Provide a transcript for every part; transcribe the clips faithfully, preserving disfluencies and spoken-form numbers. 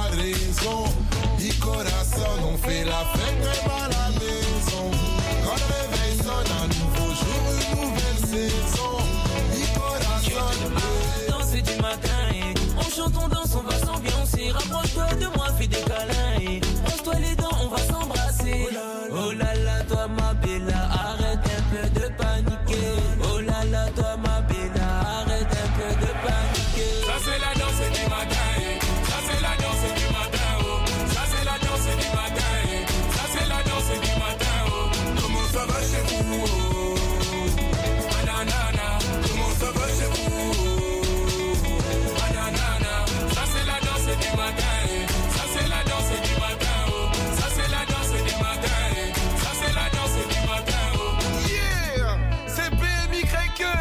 de raison. Du corazon, on fait la fête même à la maison. Quand le réveil sonne, un nouveau jour, une nouvelle saison. Du corazon, danser du matin, et on chante, on danse, on va s'ambiancer. Rapproche-toi de moi, fais des câlins, et brosse-toi les dents, on va s'embrasser. Oh là là, toi ma bella, arrête un peu de paniquer. Oh là là, toi ma bella, arrête un peu de paniquer. Ça c'est la danse du matin, eh. Ça c'est la danse du matin, oh. Ça c'est la danse du matin, eh. Ça c'est la danse du matin, oh. Comment ça va chez vous, oh? Ananana, comment ça va chez vous, oh? Ananana, ça c'est la danse du matin, eh. Ça c'est la danse du matin, oh. Ça c'est la danse du matin, eh. Ça c'est la danse du matin, oh. yeah, c'est B M Y.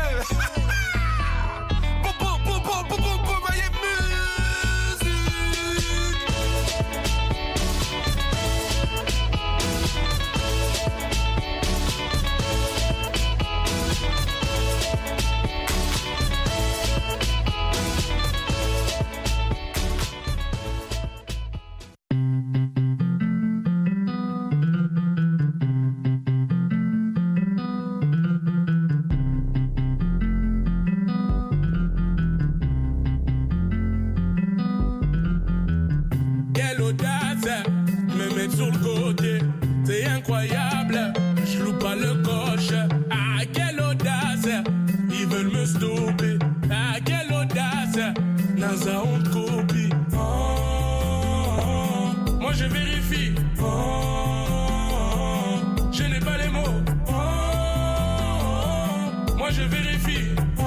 Popo, popo, popo, popo, my music. Quelle audace, me mettre sur le côté, c'est incroyable, je loupe pas le coche. Ah, quelle audace, ils veulent me stopper. Ah, quelle audace, NASA on te copie. Oh, oh, oh. Moi je vérifie. Oh, oh, oh. Je n'ai pas les mots. Oh, oh, oh. Moi je vérifie. Oh, oh,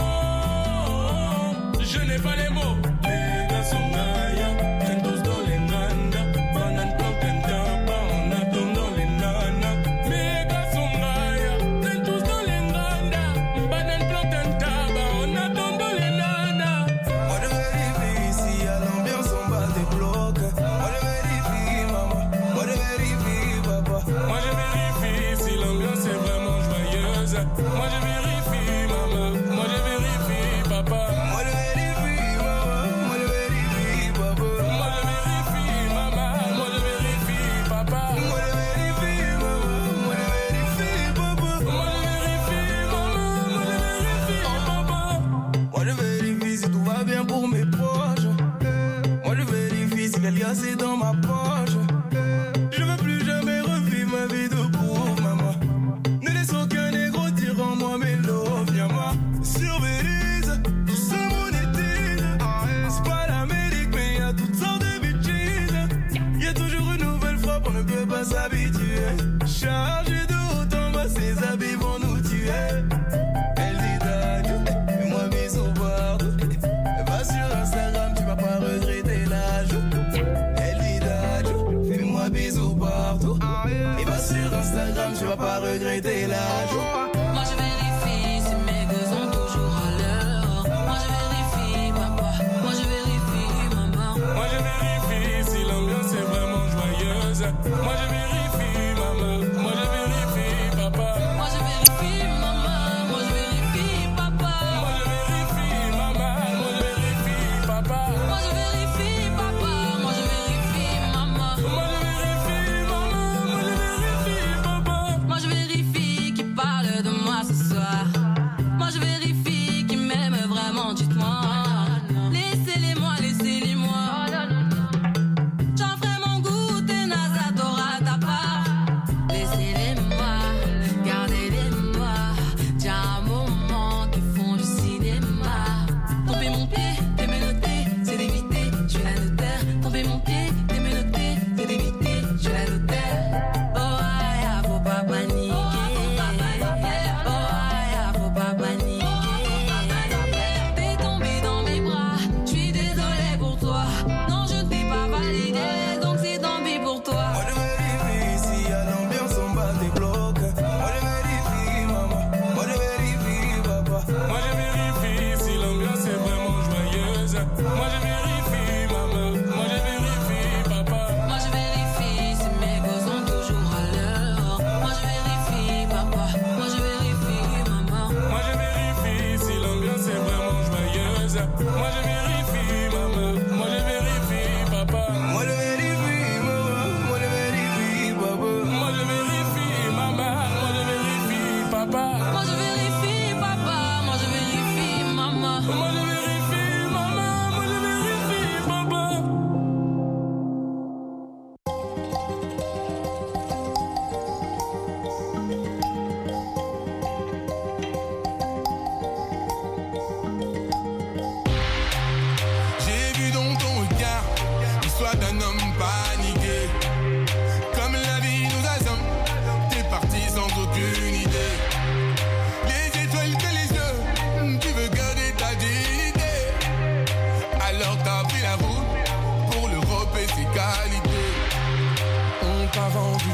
oh. Je n'ai pas les mots. Mega Songaya, Kentos dans les nana, banane plantain taba, on attend dans les nana. Mega Songaya, Kentos dans les nana, banane plantain taba, on attend dans les nana. Moi je vérifie si à l'ambiance on bat des blocs. Moi je vérifie maman, moi je vérifie papa. Moi je vérifie si l'ambiance est vraiment joyeuse. Moi je vérifie maman, moi je vérifie papa. Moi je vérifie maman, moi je vérifie papa. Moi je vérifie maman, moi je vérifie papa. Moi je vérifie maman, moi je vérifie papa. Moi je vérifie maman, moi je vérifie papa. Moi je vérifie si tout va bien pour mes proches. Moi je vérifie si quelqu'un c'est dans ma poche. Je veux plus jamais revivre ma vie de pauvre maman. Ne laisse aucun négro dire en moi mes loves, viens moi. Sur Belize, tout se monétise. C'est pas l'Amérique mais y'a toutes sortes de bêtises. Y'a toujours une nouvelle frappe, on ne peut pas s'habituer. Chargé de haut en bas, ses habits vont nous tuer. Elle dit d'adio, fais-moi bisous partout. Va sur Instagram, tu vas pas regretter l'âge. Elle dit d'adio, fais-moi bisous partout. Et va sur Instagram, tu vas pas regretter l'âge. Moi je vérifie si mes gars sont toujours à l'heure. Moi je vérifie papa, moi je vérifie maman. Moi je vérifie si l'ambiance est vraiment joyeuse. Moi je vérifie maman, moi je vérifie papa. Moi je vérifie maman, moi je vérifie papa. Moi je vérifie maman, moi je vérifie papa. Moi je vérifie papa, moi je vérifie maman. Moi je vérifie maman, moi je vérifie papa. Moi je vérifie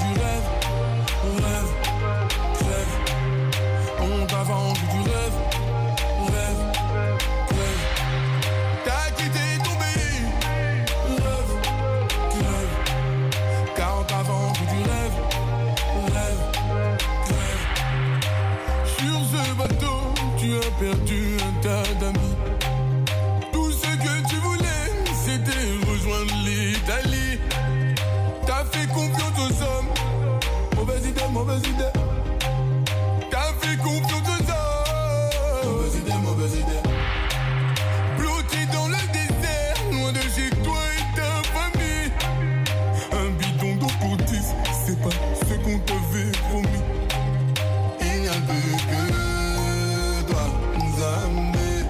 du rêve, rêve, rêve. On t'a vendu du rêve, rêve, rêve. T'as quitté ton pays, rêve, rêve. Car on t'a vendu du rêve, rêve, rêve. Sur ce bateau, tu as perdu un tas d'amis. Tout ce que tu voulais, c'était rejoindre l'Italie. T'as fait confiance aux hommes, mauvaise idée, mauvaise idée. T'as fait confiance aux hommes, mauvaise idée, mauvaise idée. Bloqué dans le désert, loin de chez toi et ta famille. Un bidon d'eau pour dix, c'est pas ce qu'on t'avait promis. Il n'y a plus que toi, Nzambe,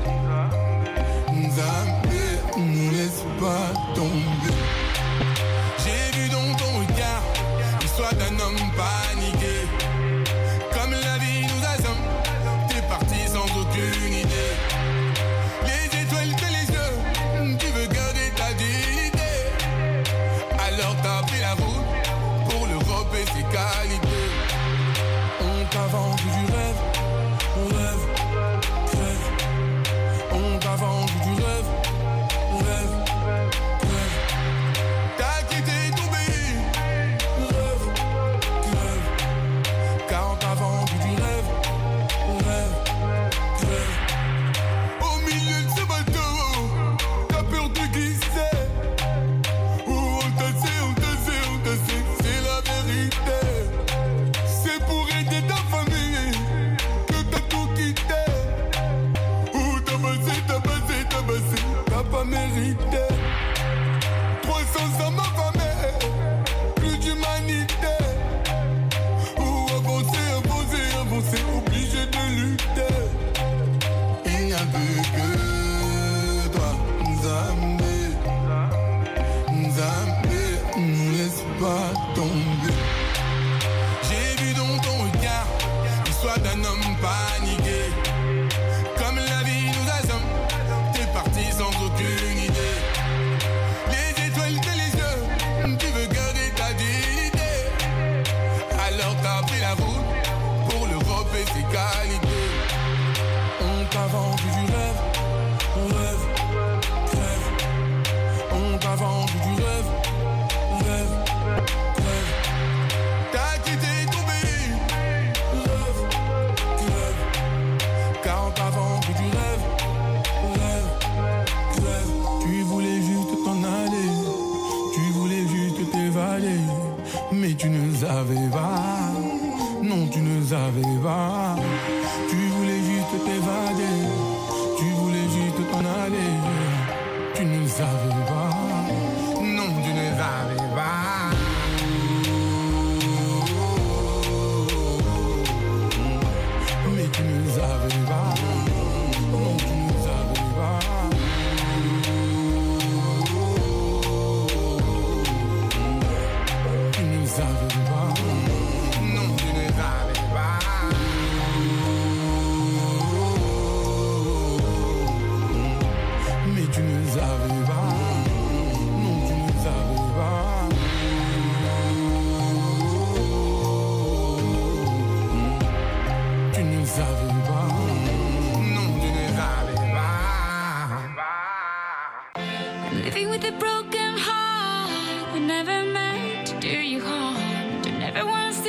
Nzambe, ne laisse pas tomber. J'ai vu dans ton regard l'histoire d'un homme paniqué. Comme la vie nous assomme, t'es parti sans aucune idée. Les étoiles de les yeux, tu veux garder ta dignité. Alors t'as pris la route pour l'Europe et ses qualités. On t'a vendu du rêve, rêve, rêve. On t'a vendu du rêve, rêve, rêve. T'as quitté ton pays, rêve, rêve. Car on t'a vendu du rêve, rêve, rêve. Au milieu de ce bateau, t'as peur de glisser. Oh, on t'a sait, on t'a sait, on t'a sait, c'est la vérité. C'est pour aider ta famille que t'as tout quitté. Oh, t'as passé, t'as passé, t'as passé, t'as pas mérité. trois cents ans m'affamé, plus d'humanité. Oh, avancer, avancer, avancer, obligé de lutter. Il n'y a plus que toi, Nzambe, Nzambe, ne laisse pas tomber. J'ai vu dans ton regard l'histoire d'un homme paniqué. Comme la vie nous assomme, t'es parti sans aucune idée. Les étoiles de les yeux, tu veux garder ta dignité. Alors t'as pris la route pour l'Europe et ses qualités. On t'a vendu du rêve, rêve, rêve. On t'a vendu du rêve, rêve, rêve. T'as quitté ton pays, rêve, rêve. Car on t'a vendu du rêve, rêve, rêve. Tu voulais juste t'en aller, tu voulais juste t'évader. Mais tu ne savais pas, non tu ne savais pas. Tu voulais juste t'évader, tu voulais juste t'en aller. Tu ne savais pas, non tu ne savais pas. Mais tu ne savais pas, non tu ne savais pas. Tu ne savais pas, non tu ne savais pas. Mais tu ne savais pas, non tu ne savais pas. Tu ne savais pas, non tu ne savais pas. Living with a broken heart, I never meant to do you harm. You never wanna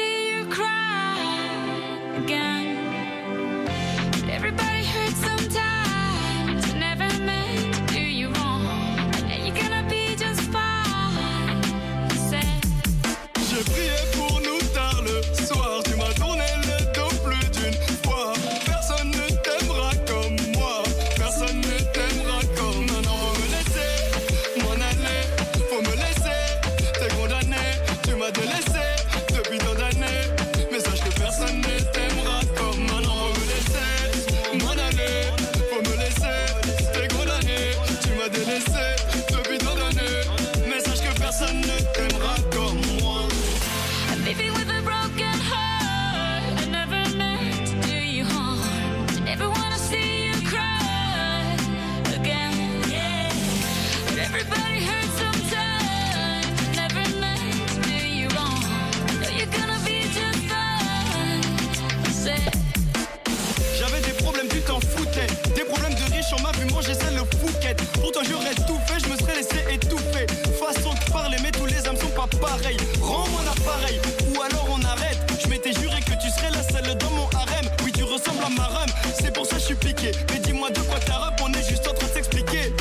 pareil. Rends-moi l'appareil, ou alors on arrête. Je m'étais juré que tu serais la seule dans mon harem. Oui, tu ressembles à ma rhum, c'est pour ça que je suis piqué. Mais dis-moi de quoi t'as rap, on est juste en train de s'expliquer.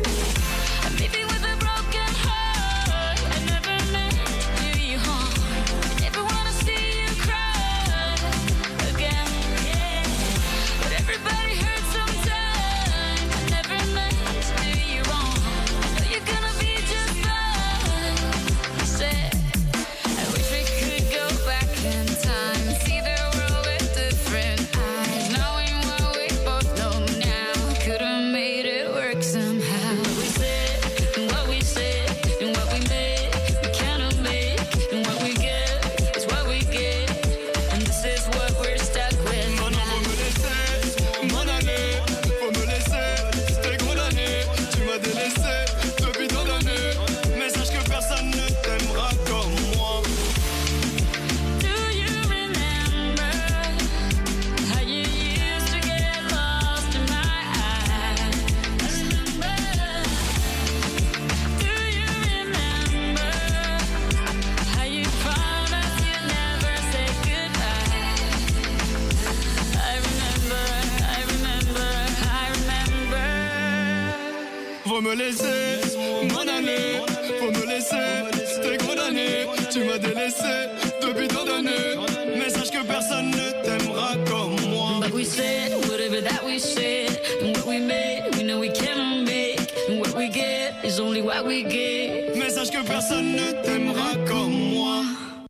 Faut me laisser, mon année, faut me laisser, c'était gros d'année, tu m'as délaissé depuis tant d'années, mais sache que personne ne t'aimera comme moi. But we said, whatever that we said, and what we made, we know we cannot make, and what we get is only what we get. Mais sache que personne ne t'aimera comme moi.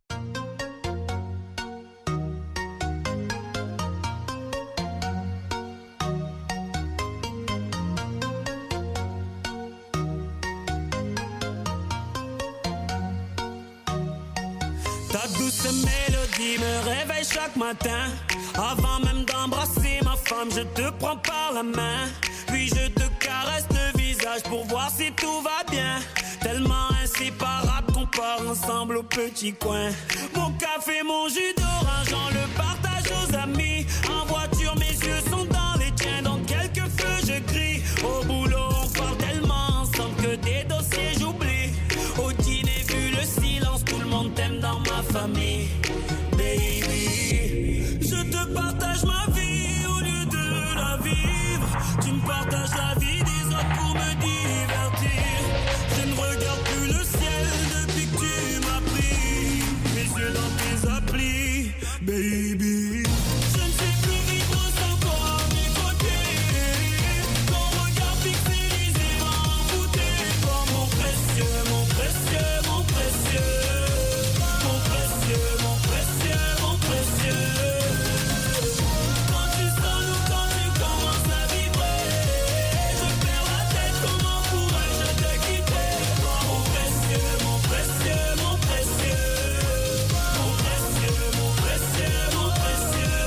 Ta douce mélodie me réveille chaque matin. Avant même d'embrasser ma femme, je te prends par la main. Puis je te caresse le visage pour voir si tout va bien. Tellement inséparable qu'on part ensemble au petit coin. Mon café, mon jus d'orange, on le partage aux amis. En voiture, mes yeux sont dans les tiens. Dans quelques feux, je crie. Au boulot, on parle tellement ensemble que des dossiers j'oublie. Au dîner, vu le silence, tout le monde t'aime dans ma famille. Baby, je te partage ma vie au lieu de la vivre. Tu me partages la vie des autres pour me divertir. Je ne regarde plus le ciel depuis que tu m'as pris. Mes yeux dans tes applis, baby. Je ne sais plus vivre sans toi à mes côtés. Ton regard fixé, les aimants envoûtés. Oh mon précieux, mon précieux, mon précieux. Mon précieux, mon précieux, mon précieux. Quand tu sens ou quand tu commences à vibrer, je perds la tête, comment pourrais-je te quitter? Mon précieux, mon précieux, mon précieux. Mon précieux, mon précieux, mon précieux.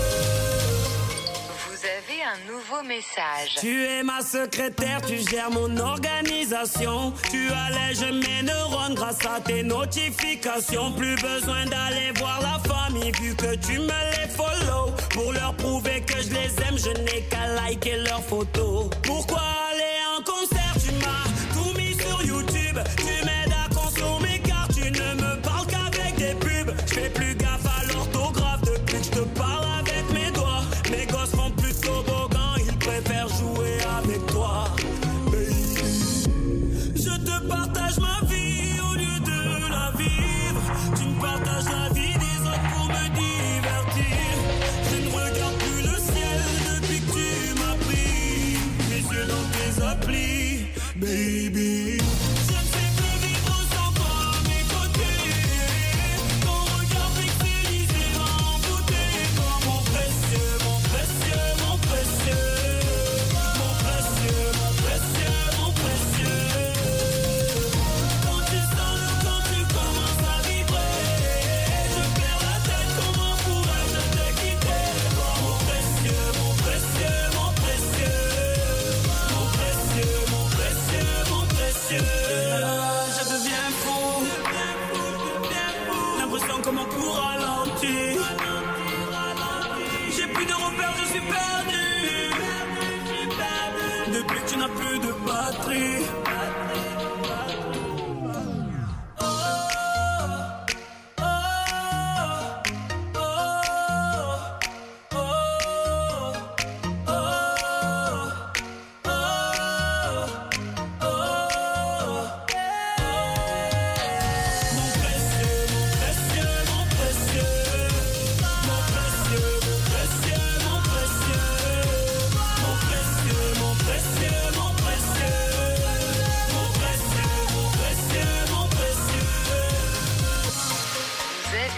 Vous avez un nouveau message. Tu es ma secrétaire, tu gères mon organisation. Tu allèges mes neurones grâce à tes notifications. Plus besoin d'aller voir la famille vu que tu me les follow. Pour leur prouver que je les aime, je n'ai qu'à liker leurs photos. Pourquoi aller en concert? Tu m'as tout mis sur YouTube. Tu m'aides à consommer car tu ne me parles qu'avec des pubs. Je fais plus gaffe à l'orthographe depuis que je te parle avec mes doigts. Mes gosses font plus de toboggan, ils préfèrent jouer avec toi. Baby, je te partage ma vie au lieu de la vivre. Tu me partages la vie des autres pour me divertir. Je ne regarde plus le ciel depuis que tu m'as pris. Mes yeux dans tes applis, baby. Je ne sais plus vivre sans toi à mes côtés. Ton regard fixé,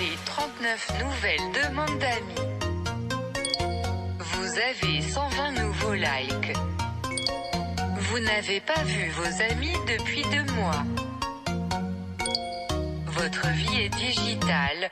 fait trente-neuf nouvelles demandes d'amis. Vous avez cent vingt nouveaux likes. Vous n'avez pas vu vos amis depuis deux mois. Votre vie est digitale.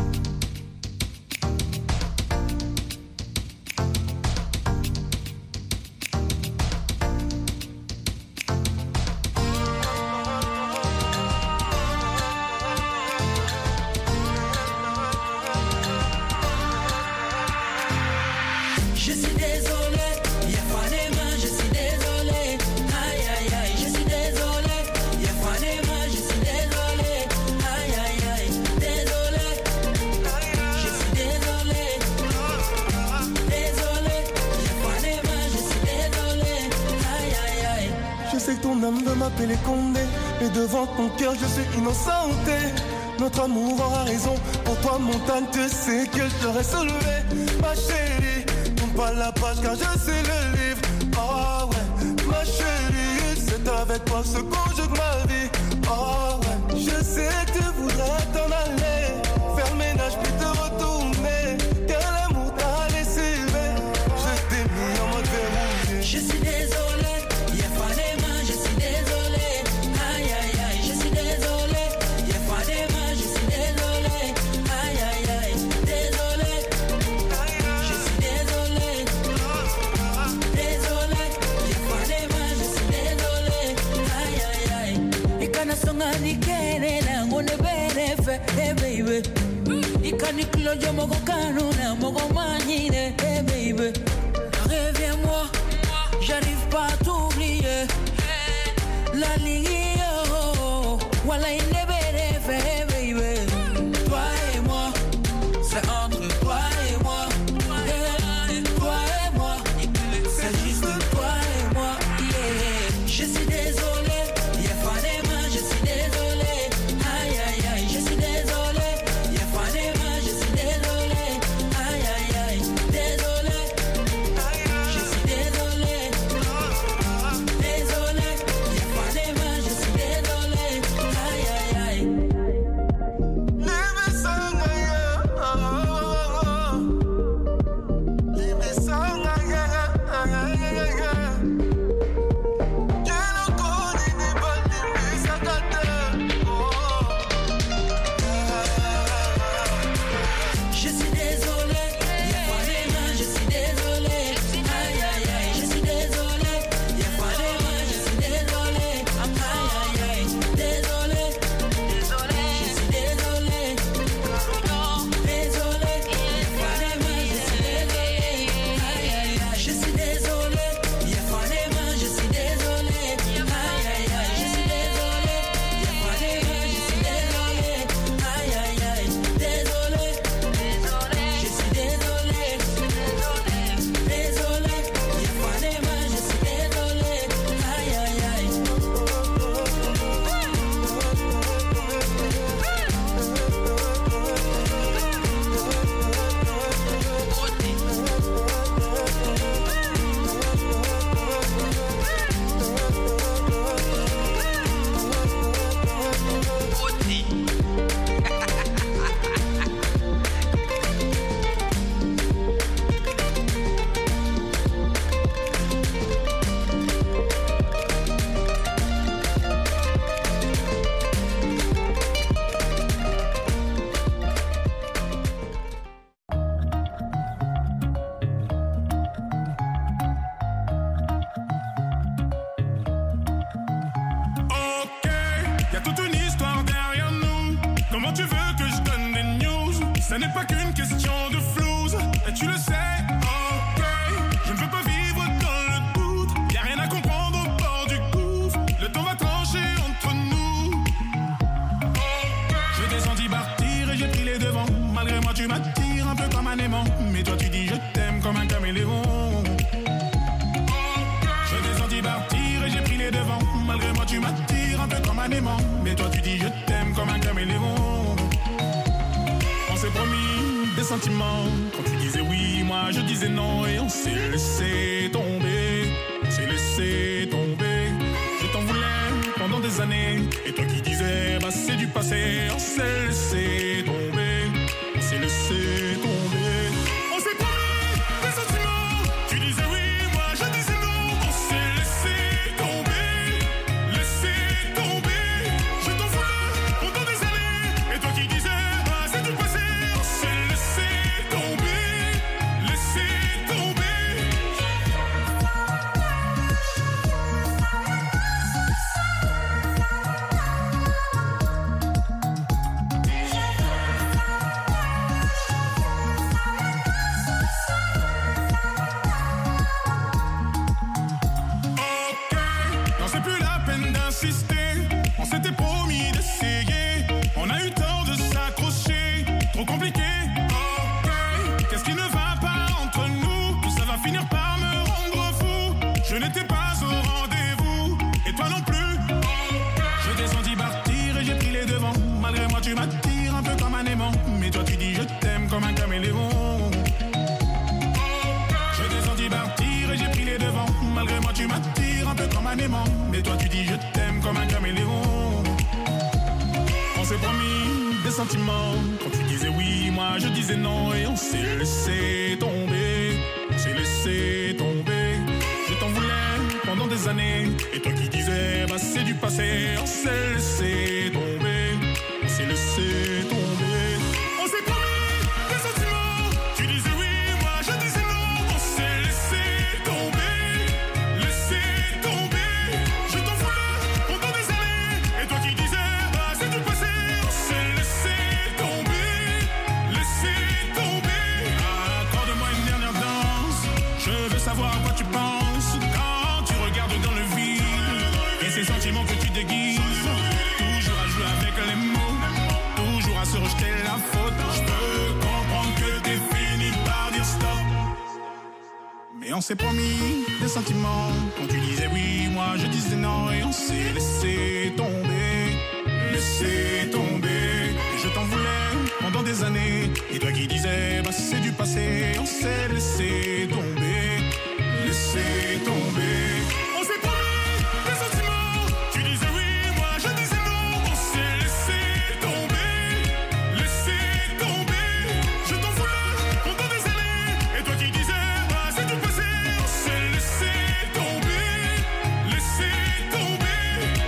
De m'appeler Condé, mais devant ton cœur je suis innocenté. Notre amour aura raison, pour toi montagne tu sais que je t'aurais soulevé. Ma chérie, tourne pas la page car je sais le livre. Oh ouais, ma chérie, c'est avec toi ce conjugue ma vie. Oh ouais, je sais que tu voudrais t'en aller, faire le ménage puis te retourner, car l'amour t'a laissé. Je t'ai mis en mode verrouillé. Je suis désolé, y'a pas des mains, je suis désolé. Aïe aïe aïe, je suis désolé. Y'a pas des mains, je suis désolé. Aïe aïe aïe, désolé. Je suis désolé. Désolé, y'a pas des mains, je suis désolé. Aïe aïe aïe. Ikana songa ni kene na ngone bene fe, hey baby. Ikani kilo yo mogo kanu na mogo manine, hey baby. Reviens-moi, j'arrive pas à t'oublier. La ligne, oh, voilà une belle fait, baby. Toi et moi, c'est entre toi et moi. Yeah. Toi et moi, c'est juste toi et moi. Yeah. Je suis désolé, y'a pas des mains, je suis désolé. Aïe aïe aïe, je suis désolé. Y'a pas des mains, je suis désolé. Aïe aïe aïe, désolé. Je suis désolé. Désolé, y'a pas des mains, je suis désolé. Aïe aïe aïe. Je suis désolé, y'a pas des mains, je suis désolé. Aïe aïe aïe, je suis désolé. Y'a pas des mains, je suis désolé. Aïe aïe aïe, désolé. Désolé, je suis désolé. Désolé, y'a pas des mains, je suis désolé. Aïe aïe aïe, je suis désolé. Y'a pas des mains, je suis désolé. Aïe aïe aïe, je suis désolé. Y'a pas des mains, je suis désolé. Aïe aïe aïe, désolé. Désolé, je suis désolé. Désolé, y'a pas des mains, je suis désolé. Aïe aïe aïe. Ok, y a toute une histoire derrière nous. Comment tu veux que je donne des news? Ça n'est pas qu'une question de flouze, et tu le sais. Ok, je ne veux pas vivre dans le doute. Y a rien à comprendre au bord du gouffre. Le temps va trancher entre nous. Ok, je t'ai senti partir et j'ai pris les devants. Malgré moi tu m'attires un peu comme un aimant, mais toi tu dis je t'aime comme un caméléon. Je t'ai senti partir et j'ai pris les devants. Malgré moi tu m'attires un peu comme un aimant, mais toi tu dis je t'aime comme un caméléon. On s'est promis des sentiments, quand tu disais oui, moi je disais non, et on s'est laissé tomber, on s'est laissé tomber. Je t'en voulais pendant des années, et toi qui disais bah c'est du passé, on s'est laissé tomber. s'est laissé tomber. On s'est promis des sentiments. Tu disais oui, moi je disais non. On s'est laissé tomber, laissé tomber. Je t'en voulais pendant des années. Et toi qui disais, bah c'est du passé. On s'est laissé tomber, laissé tomber. On s'était promis d'essayer. On a eu tort de s'accrocher. Trop compliqué. Ok, qu'est-ce qui ne va pas entre nous? Tout ça va finir par me rendre fou. Je n'étais pas au rendez-vous. Et toi non plus. Je t'ai senti partir et j'ai pris les devants. Malgré moi tu m'attires un peu comme un aimant. Mais toi tu dis je t'aime comme un caméléon. Je t'ai senti partir et j'ai pris les devants. Malgré moi tu m'attires un peu comme un aimant. Mais toi tu dis je t'aime comme un caméléon. On s'est promis des sentiments. Quand tu disais oui, moi je disais non. Et on s'est laissé tomber. On s'est laissé tomber. Je t'en voulais pendant des années. Et toi qui disais bah c'est du passé. On s'est laissé tomber. On s'est laissé tomber. On s'est promis des sentiments. Tu disais oui, moi je disais non. On s'est laissé tomber. Laissé tomber. Je t'en voulais pendant des années. Et toi qui disais bah c'est du passé. On s'est laissé tomber. Laissé tomber. Accorde-moi une dernière danse. Je veux savoir à quoi tu penses quand tu regardes dans le vide. Et ces sentiments que tu déguises. Toujours à jouer avec les mots. Toujours à se rejeter la faute. Je peux comprendre que t'es fini par dire stop. Mais on s'est promis des sentiments. Quand tu disais oui, moi je disais non. Et on s'est laissé tomber. Laissé tomber. Et je t'en voulais pendant des années. Et toi qui disais bah c'est du passé. On s'est laissé tomber. Laissé tomber. On s'est promis des sentiments. Tu disais oui, moi je disais non. On s'est laissé tomber. Laissé tomber. Je t'en voulais pendant des années. Et toi qui disais bah c'est du passé. On s'est laissé tomber. Laissé tomber.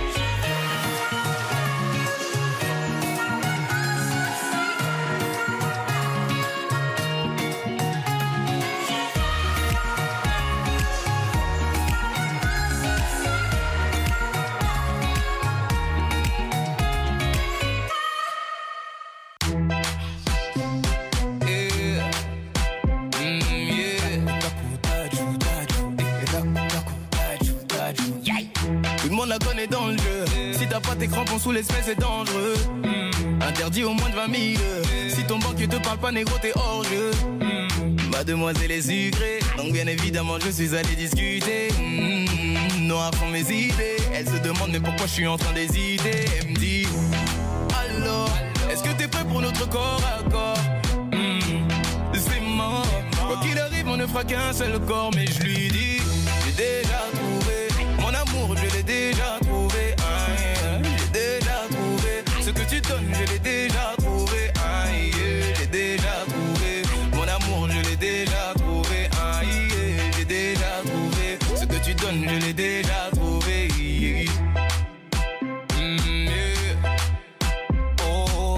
Tout le monde la connaît dans le jeu. Si t'as pas tes crampons sous l'espèce, c'est dangereux. Interdit au moins de vingt mille. Si ton banquier te parle pas négro, t'es hors jeu. Mademoiselle est sucrée, donc bien évidemment je suis allé discuter. Mmh, noir font mes idées. Elle se demande mais pourquoi je suis en train d'hésiter. Elle me dit alors, est-ce que t'es prêt pour notre corps à corps? Mmh, c'est mort. Quoi qu'il arrive on ne fera qu'un seul corps. Mais je lui dis, j'ai déjà trouvé mon amour, je l'ai déjà trouvé. Ah, yeah. J'ai déjà trouvé ce que tu donnes, je l'ai déjà trouvé. Ah, yeah. J'ai déjà trouvé mon amour, je l'ai déjà trouvé. Ah, yeah. J'ai déjà trouvé ce que tu donnes, je l'ai déjà trouvé. Yeah. Mm, yeah. Oh,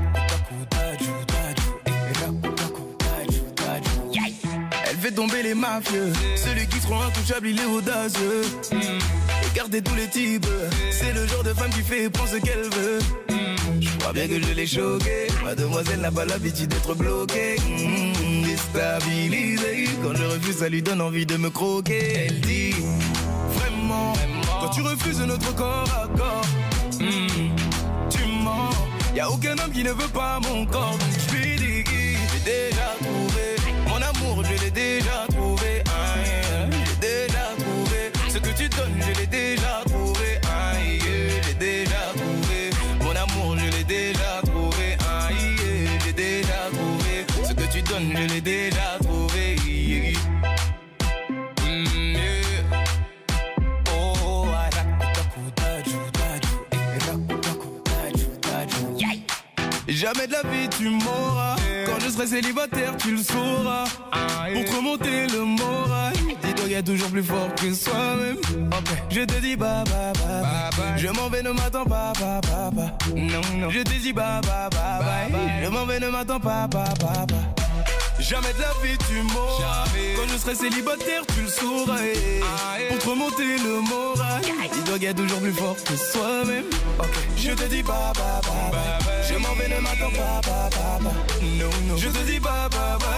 elle fait tomber les mafieux. Celui qui se rend intouchable, il est audacieux. Mm. Écartez tous les types. C'est le genre de femme qui fait et prend ce qu'elle veut. Mm. Je crois bien que je l'ai choquée. Mademoiselle n'a pas l'habitude d'être bloquée. Mm. Déstabilisée. Quand je refuse, ça lui donne envie de me croquer. Elle dit vraiment, vraiment. Quand tu refuses notre corps à corps, mm. tu mens. Y'a aucun homme qui ne veut pas mon corps. Donc je lui dis, j'ai déjà trouvé mon amour, je l'ai déjà trouvé. Ah, yeah. J'ai déjà trouvé ce que tu donnes, je l'ai déjà trouvé. Ah, yeah. J'ai déjà trouvé mon amour, je l'ai déjà trouvé. Ah, yeah. J'ai déjà trouvé ce que tu donnes, je l'ai déjà trouvé. Yeah. Mm, yeah. Oh, jamais de la vie tu m'auras. Quand je serai célibataire, tu le sauras. Pour te remonter le moral, dis-toi qu'il y a toujours plus fort que soi-même. Okay. Je te dis bye bye bye, bye, bye. Je m'en vais, ne m'attends pas, pas, pas, pas. Non, non. Je te dis bye bye bye, bye, bye. Je m'en vais, ne m'attends pas, pas, pas, pas. Jamais de la vie tu m'auras. Quand je serai célibataire, tu le sauras. Pour te remonter le moral, dis-toi qu'il y a toujours plus fort que soi-même. Okay. Je te dis bye bye bye, bye. Je m'en vais, ne m'attends pas, pas, pas, pas. Non, non. Je te dis bye bye bye.